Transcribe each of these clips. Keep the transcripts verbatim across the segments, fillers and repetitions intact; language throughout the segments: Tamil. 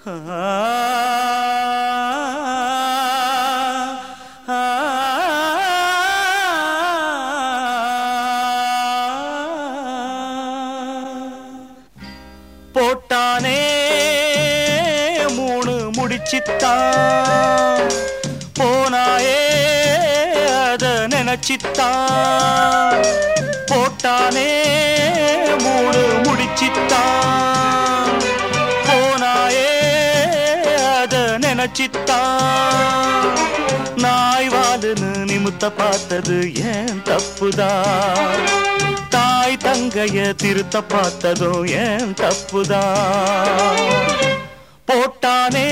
போட்டானே மூணு முடிச்சித்தான் போனாயே அத நினைச்சித்தான் போட்டானே மூணு முடிச்சித்தான் போனாயே அத நினைச்சித்தான் நாய் வாலுன்னு நிமித்த பார்த்தது ஏன் தப்புதான் தாய் தங்கைய திருத்த பார்த்ததும் ஏன் தப்புதான் போட்டானே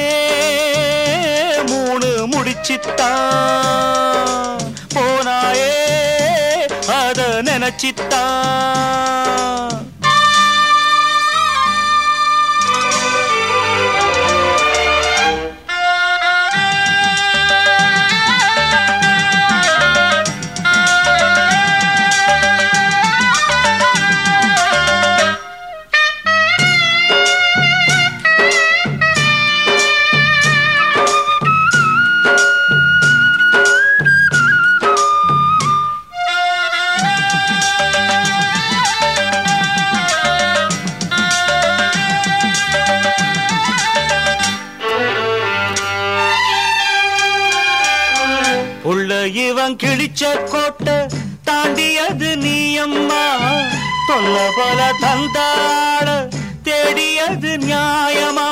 மூணு முடிச்சித்தான் போனாயே அத நினைச்சித்தான் உள்ள இவன் கிழிச்ச கோட்டை தாண்டியது நீ அம்மா தொல்ல போல தந்தாள தேடியது நியாயமா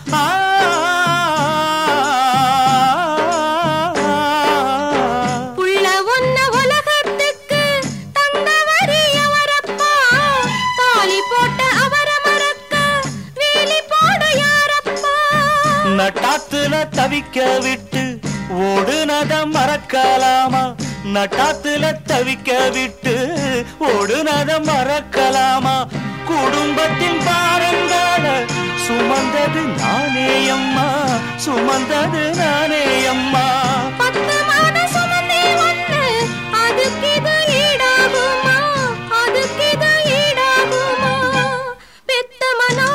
உள்ள ஒன்ன உலகத்துக்கு தந்தவரி அவரப்பா தாலி போட்ட அவர மறக்க வேலி போட யாரப்பா நட்டாத்துல தவிக்க விட்டு ஓடுனத மறக்கலாமா நட்டாத்துல தவிக்க விட்டு ஓடுனத மறக்கலாமா குடும்பத்தின் பாரங்கால சுமந்தது நானே அம்மா சுமந்தது நானே அம்மா பத்து மாத சுமந்தே வந்து அதுக்கு இது ஈடாகுமா அதுக்கு இது ஈடாகுமா பெத்த மனோ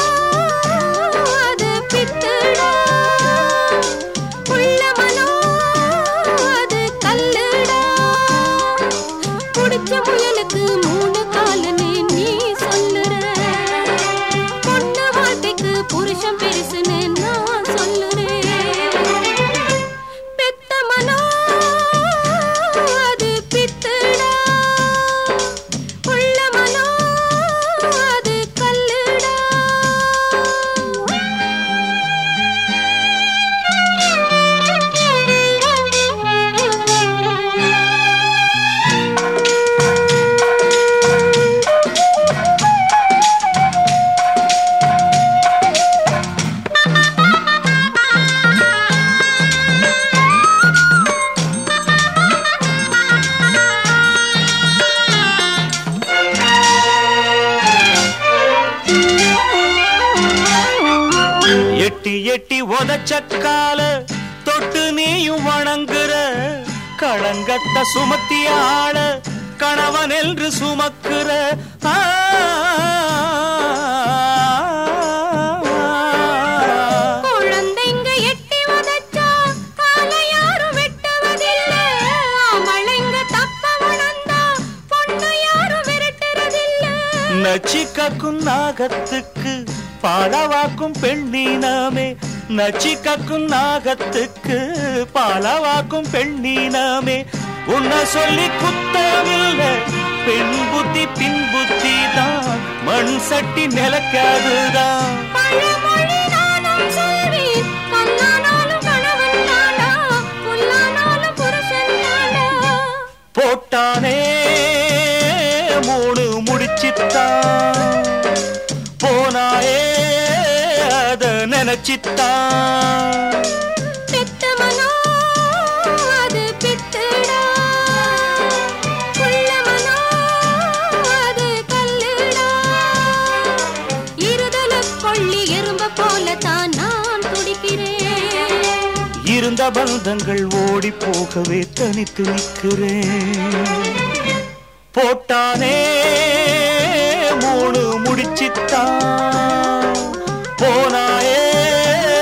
அது பித்துடா உள்ள மனோ அது கல்லுடா புடிச்ச முயலுக்கு மூணு காலுன்னு நீ சொல்லுற பொண்ணு வாழ்க்கைக்கு புருஷன் பெருசுன்னு நான் சொல்லுறேன் பெத்த மனோ அது பித்துடா உள்ள மனோ அது கல்லுடா எட்டி எட்டி உதச்சக்கால தொட்டு நீயும் வணங்குற களங்கத்த சுமத்தியாள கணவன் என்று சுமக்குற குழந்தைங்க எட்டி உதைச்சா காலை யாரும் வெட்டுவதில்லை அவளைங்க தப்ப வளர்ந்தா பொண்ணு யாரும் விரட்டுறதில்லை நச்சிக்கும் நாகத்துக்கு பாலவாக்கும் பெண்ணீனமே நச்சிக்கும் நாகத்துக்கு பாலவாக்கும் பெண்ணீனமே உன்னை சொல்லி குத்தமில்லை பெண் புத்தி பின் புத்தி தான் மண் சட்டி நிலக்காதுதான் பழமொழி நானும் சொல்வேன் கல்லானாலும் கணவன் தானா புல்லானாலும் புருஷன் தானா போட்டானே மூணு முடிச்சித்தான் போனாயே அத நினைச்சித்தான் பெத்த மனோ அது பித்துடா உள்ள மனோ அது கல்லுடா இருதல கொள்ளி எறும்ப போல தான் நான் துடிக்கிறேன் இருந்த பந்தங்கள் ஓடி போகவே தனித்து நிற்கிறேன் போட்டானே மூணு முடிச்சித்தான் போனாயே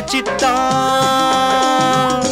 வச்சித்தான்